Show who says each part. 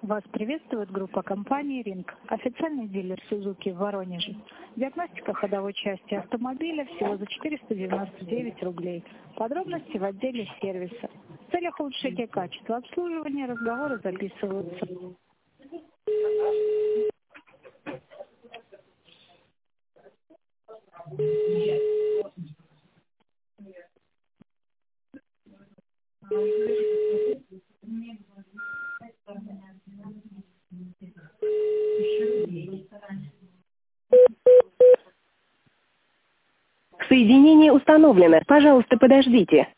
Speaker 1: Вас приветствует группа компании «Ринг», официальный дилер «Сузуки» в Воронеже. Диагностика ходовой части автомобиля всего за 499 рублей. Подробности в отделе сервиса. В целях улучшения качества обслуживания разговоры записываются.
Speaker 2: Соединение установлено. Пожалуйста, подождите.